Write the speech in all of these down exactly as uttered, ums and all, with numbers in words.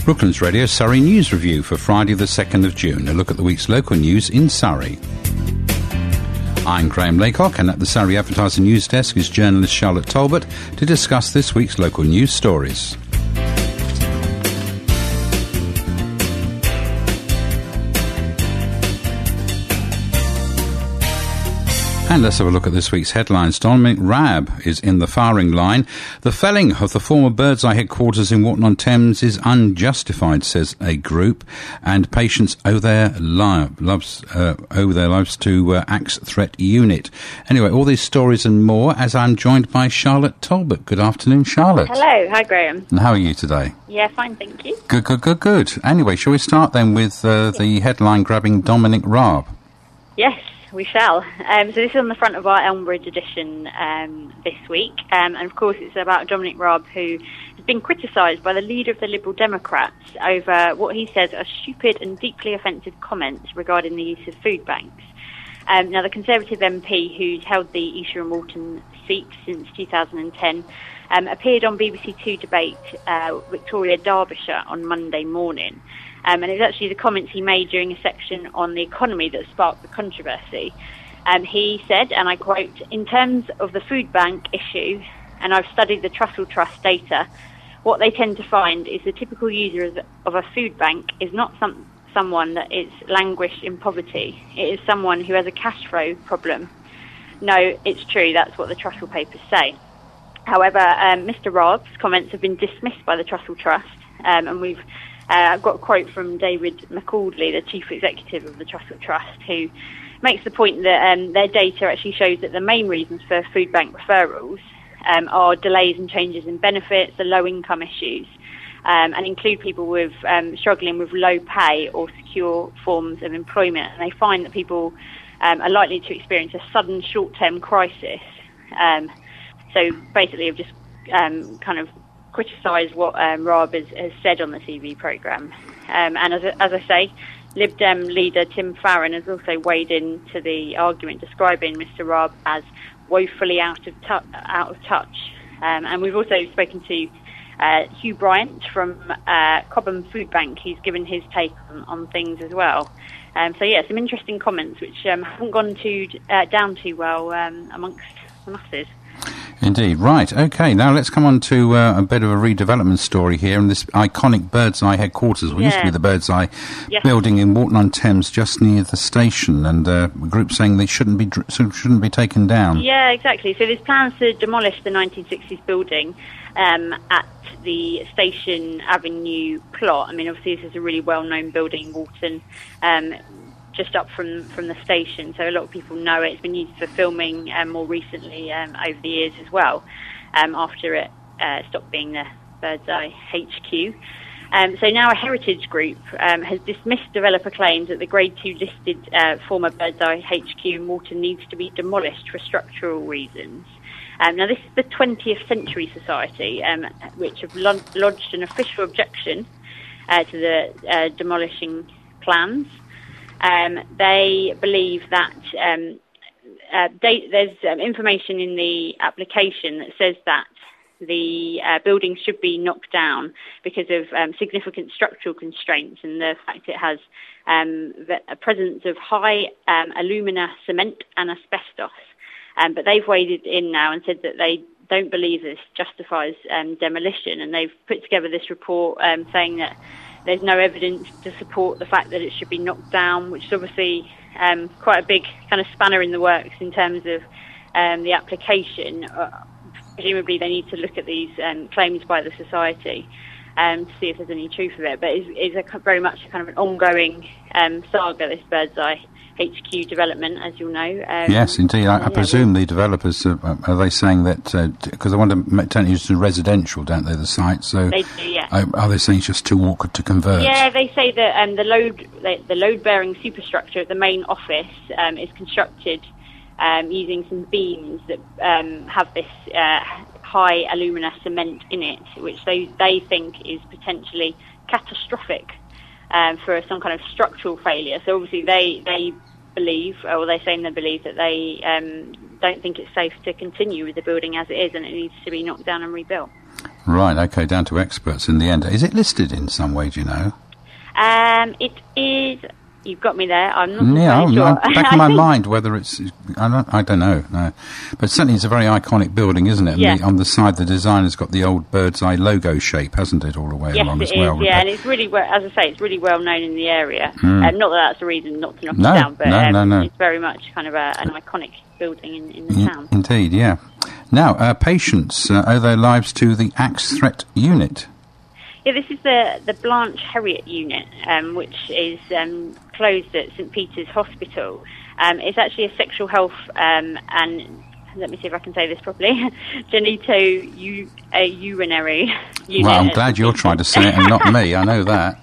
Brooklands Radio Surrey News Review for Friday the second of June. A look at the week's local news in Surrey. I'm Graham Laycock, and at the Surrey Advertiser News Desk is journalist Charlotte Talbot to discuss this week's local news stories. And let's have a look at this week's headlines. Dominic Raab is in the firing line. The felling of the former Birdseye headquarters in Warton-on-Thames is unjustified, says a group, and patients owe their, li- loves, uh, owe their lives to uh, Axe Threat Unit. Anyway, all these stories and more as I'm joined by Charlotte Talbot. Good afternoon, Charlotte. Hello. Hi, Graham. And how are you today? Yeah, fine, thank you. Good, good, good, good. Anyway, shall we start then with uh, the headline-grabbing Dominic Raab? Yes. We shall. Um, so this is on the front of our Elmbridge edition um, this week. Um, and of course it's about Dominic Raab, who has been criticised by the leader of the Liberal Democrats over what he says are stupid and deeply offensive comments regarding the use of food banks. Um, now the Conservative M P, who's held the Esher and Walton seat since two thousand ten, um, appeared on B B C Two Debate uh, Victoria Derbyshire on Monday morning. Um, and it was actually the comments he made during a section on the economy that sparked the controversy. Um, he said, and I quote, "In terms of the food bank issue, and I've studied the Trussell Trust data, what they tend to find is the typical user of, of a food bank is not some, someone that is languished in poverty. It is someone who has a cash flow problem. No, it's true, that's what the Trussell papers say." However, um, Mister Raab's comments have been dismissed by the Trussell Trust, um, and we've Uh, I've got a quote from David McAudley, the Chief Executive of the Trussell Trust, who makes the point that um, their data actually shows that the main reasons for food bank referrals um, are delays and changes in benefits, the low-income issues, um, and include people with um, struggling with low pay or secure forms of employment. And they find that people um, are likely to experience a sudden short-term crisis. Um, so basically, I've just um, kind of criticised what um, Raab has, has said on the T V programme. Um, and as, as I say, Lib Dem leader Tim Farron has also weighed into the argument, describing Mister Raab as woefully out of, tu- out of touch. Um, and we've also spoken to uh, Hugh Bryant from uh, Cobham Food Bank. He's given his take on, on things as well. Um, so, yeah, some interesting comments which um, haven't gone too, uh, down too well um, amongst the masses. Indeed. Right. OK. Now let's come on to uh, a bit of a redevelopment story here in this iconic Birdseye headquarters. Well, yeah. Used to be the Birdseye yeah. building in Warton-on-Thames, just near the station, and uh, a group saying they shouldn't be shouldn't be taken down. Yeah, exactly. So there's plans to demolish the nineteen sixties building um, at the Station Avenue plot. I mean, obviously this is a really well-known building in Walton. Um, just up from, from the station, so a lot of people know it. It's been used for filming um, more recently um, over the years as well, um, after it uh, stopped being the Birdseye H Q. Um, so now a heritage group um, has dismissed developer claims that the Grade two listed uh, former Birdseye H Q in Walton needs to be demolished for structural reasons. Um, now this is the twentieth Century Society, um, which have lodged an official objection uh, to the uh, demolishing plans. Um, they believe that um, uh, they, there's um, information in the application that says that the uh, building should be knocked down because of um, significant structural constraints and the fact it has um, the, a presence of high um, alumina, cement and asbestos. Um, but they've waded in now and said that they don't believe this justifies um, demolition, and they've put together this report um, saying that there's no evidence to support the fact that it should be knocked down, which is obviously um, quite a big kind of spanner in the works in terms of um, the application. Uh, presumably they need to look at these um, claims by the society um, to see if there's any truth of it. But it's, it's a, very much kind of an ongoing um, saga, this Birdseye H Q development, as you'll know. Um, yes, indeed. I, I presume the developers, uh, are they saying that, because uh, they want to turn it into residential, don't they, the site? So they do, yeah. Are, are they saying it's just too awkward to convert? Yeah, they say that um, the load the, the load-bearing superstructure at the main office um, is constructed um, using some beams that um, have this uh, high alumina cement in it, which they, they think is potentially catastrophic um, for some kind of structural failure. So obviously they, they believe, or they're saying they believe that they um, don't think it's safe to continue with the building as it is, and it needs to be knocked down and rebuilt. Right, okay, down to experts in the end. Is it listed in some way, do you know? Um, it is... You've got me there. I'm not yeah, I'm, sure. I'm back in my think... mind whether it's... I don't, I don't know, no. But certainly it's a very iconic building, isn't it? And yeah. the, on the side, the design has got the old bird's eye logo shape, hasn't it, all the way yes, along it as well? Is, yeah, and it's really, well, as I say, it's really well known in the area. Mm. Um, not that that's a reason not to knock no, it down, but no, um, no, no. it's very much kind of a, an iconic building in, in the in, town. Indeed, yeah. Now, uh, patients uh, owe their lives to the Axe Threat Unit. Yeah, this is the, the Blanche Harriet unit, um, which is um, closed at St Peter's Hospital. Um, it's actually a sexual health um, and, let me see if I can say this properly, genito u- uh, urinary unit. Well, I'm glad you're trying to say it and not me, I know that.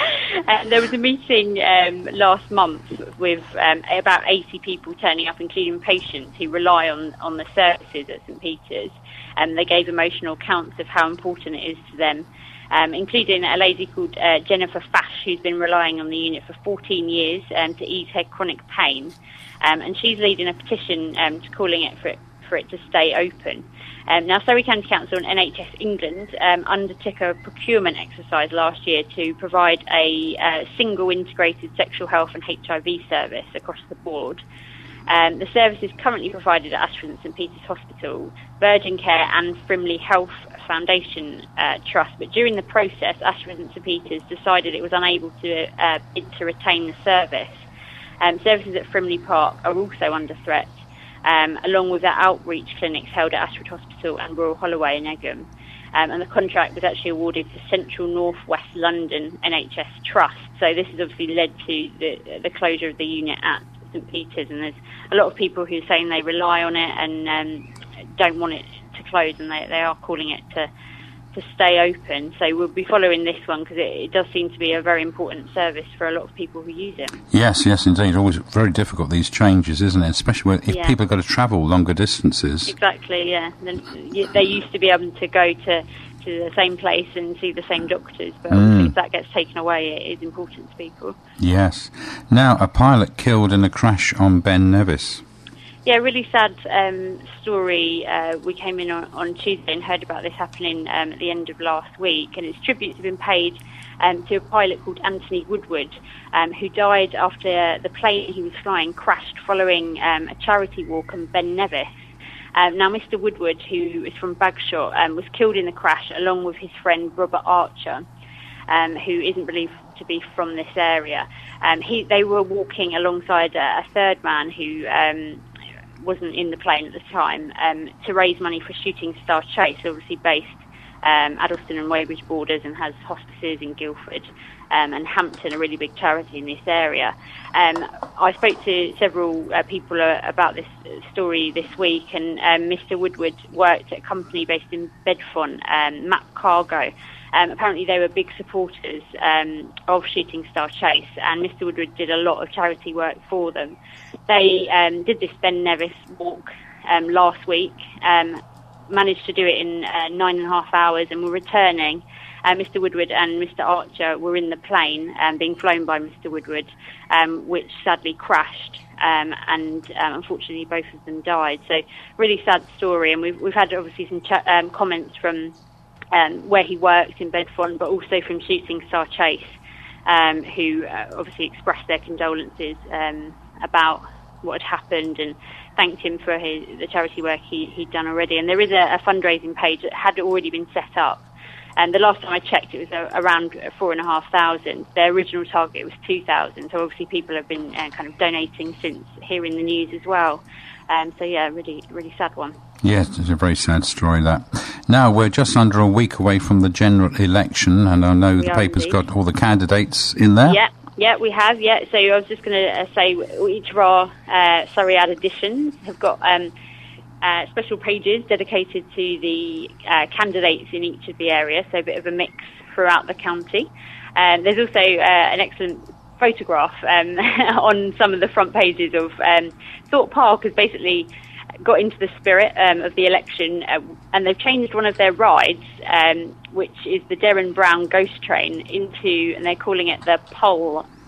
Uh, there was a meeting um, last month with um, about eighty people turning up, including patients who rely on, on the services at St Peter's. Um, they gave emotional accounts of how important it is to them. Um, including a lady called uh, Jennifer Fash, who's been relying on the unit for fourteen years um, to ease her chronic pain. Um, and she's leading a petition um, to calling it for, it for it to stay open. Um, now, Surrey County Council and N H S England um, undertook a procurement exercise last year to provide a uh, single integrated sexual health and H I V service across the board. Um, the service is currently provided at Ashford and St Peter's Hospital, Virgin Care and Frimley Health Foundation uh, Trust. But during the process, Ashford and St Peter's decided it was unable to uh, bid to retain the service. Um, services at Frimley Park are also under threat, um, along with their outreach clinics held at Ashford Hospital and Royal Holloway in Egham. Um, and the contract was actually awarded to Central North West London N H S Trust. So this has obviously led to the, the closure of the unit at St Peter's, and there's a lot of people who are saying they rely on it and um, don't want it to close, and they, they are calling it to to stay open. So we'll be following this one because it, it does seem to be a very important service for a lot of people who use it. Yes, yes, indeed. Always very difficult, these changes, isn't it? Especially when, if yeah. people have got to travel longer distances. Exactly, yeah. Then they used to be able to go to, to the same place and see the same doctors, but mm. if that gets taken away, it is important to people. Yes. Now, a pilot killed in a crash on Ben Nevis. Yeah, really sad um, story. Uh, we came in on, on Tuesday and heard about this happening um, at the end of last week, and its tributes have been paid um, to a pilot called Anthony Woodward, um, who died after the plane he was flying crashed following um, a charity walk on Ben Nevis. Um, now, Mister Woodward, who is from Bagshot, um, was killed in the crash along with his friend Robert Archer, um, who isn't believed to be from this area. Um, he, they were walking alongside a, a third man who um, wasn't in the plane at the time, um, to raise money for Shooting Star Chase, obviously based um, Addlestone and Weybridge borders, and has hospices in Guildford um, and Hampton, a really big charity in this area. Um, I spoke to several uh, people uh, about this story this week, and um, Mister Woodward worked at a company based in Bedfont, um, Map Cargo. Um, apparently they were big supporters um, of Shooting Star Chase, and Mister Woodward did a lot of charity work for them. They um, did this Ben Nevis walk um, last week, um, managed to do it in uh, nine and a half hours, and were returning. Uh, Mister Woodward and Mister Archer were in the plane um, being flown by Mister Woodward, um, which sadly crashed, um, and um, unfortunately both of them died. So really sad story, and we've, we've had obviously some ch- um, comments from Um, where he worked in Bedfont, but also from Shooting Star Chase, um, who uh, obviously expressed their condolences um, about what had happened and thanked him for his, the charity work he, he'd done already. And there is a, a fundraising page that had already been set up. And the last time I checked, it was uh, around four and a half thousand. Their original target was two thousand. So obviously people have been uh, kind of donating since hearing the news as well. Um, so yeah, really, really sad one. Yes, it's a very sad story, that. Now, we're just under a week away from the general election, and I know we the paper's indeed. got all the candidates in there. Yeah, yeah, we have, yeah. So I was just going to uh, say each of our uh, Surrey Ad editions have got um, uh, special pages dedicated to the uh, candidates in each of the areas, so a bit of a mix throughout the county. Um, there's also uh, an excellent photograph um, on some of the front pages of um, Thorpe Park has basically got into the spirit um, of the election, uh, and they've changed one of their rides, um, which is the Derren Brown Ghost Train, into, and they're calling it the Pole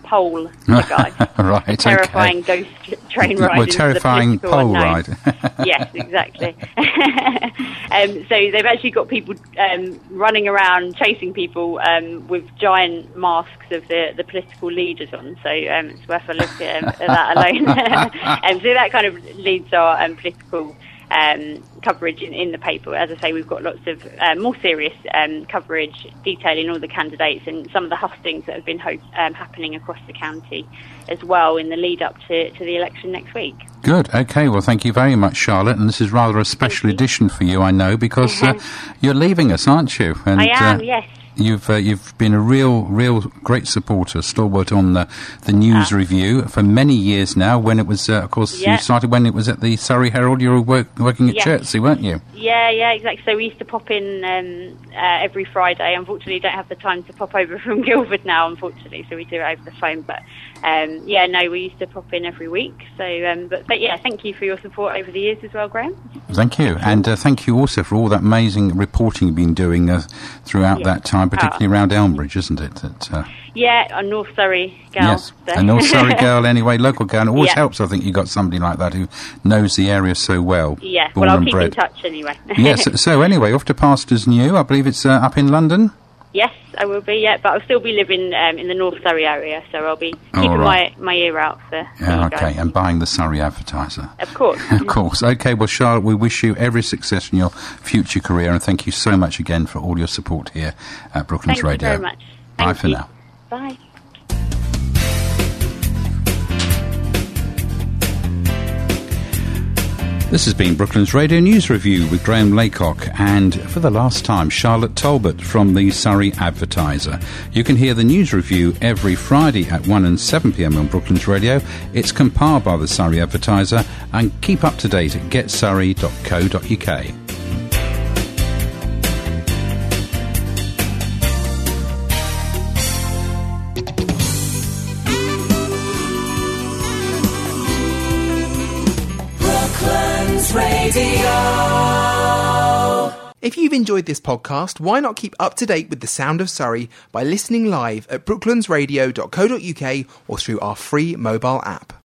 pole the guy. Right, a terrifying okay. ghost train ride. Well, terrifying pole ride. Yes, exactly. um, so they've actually got people um, running around chasing people um, with giant masks of the, the political leaders on. So um, it's worth a look um, at that alone. And so that kind of leads our um, political Um, coverage in, in the paper. As I say, we've got lots of uh, more serious um, coverage detailing all the candidates and some of the hustings that have been ho- um, happening across the county as well in the lead up to, to the election next week. Good. Okay. Well, thank you very much, Charlotte. And this is rather a special edition for you, I know, because uh, you're leaving us, aren't you? And, I am, uh, yes. You've uh, you've been a real real great supporter, stalwart on the the news Ah. review for many years now. When it was, uh, of course, Yeah. you started when it was at the Surrey Herald. You were work, working at Yes. Chertsey, weren't you? Yeah, yeah, exactly. So we used to pop in um, uh, every Friday. Unfortunately, don't have the time to pop over from Guildford now, unfortunately, so we do it over the phone. But um, yeah, no, we used to pop in every week. So, um, but, but yeah, thank you for your support over the years as well, Graham. Thank you, and uh, thank you also for all that amazing reporting you've been doing uh, throughout Yeah. that time, particularly Oh. around Elmbridge, isn't it? That, uh, Yeah, a North Surrey girl. yes, so. a North Surrey girl anyway, local girl. And it always Yeah. helps, I think, you got somebody like that who knows the area so well. Yeah, born well, I'll and keep bred. in touch anyway. Yes, so anyway, off to Pastors New. I believe it's uh, up in London. Yes, I will be, yeah, but I'll still be living um, in the North Surrey area, so I'll be All keeping right. my, my ear out for, for Yeah, you okay, guys. and buying the Surrey Advertiser. Of course. Of course. Okay, well, Charlotte, we wish you every success in your future career, and thank you so much again for all your support here at Brooklands Thank Radio. you very much. Bye Thank for you. now. Bye. This has been Brooklands Radio News Review with Graham Laycock, and for the last time, Charlotte Talbot from the Surrey Advertiser. You can hear the news review every Friday at one and seven p.m. on Brooklands Radio. It's compiled by the Surrey Advertiser, and keep up to date at get surrey dot co dot uk. If you've enjoyed this podcast, why not keep up to date with the sound of Surrey by listening live at brooklands radio dot co dot uk or through our free mobile app.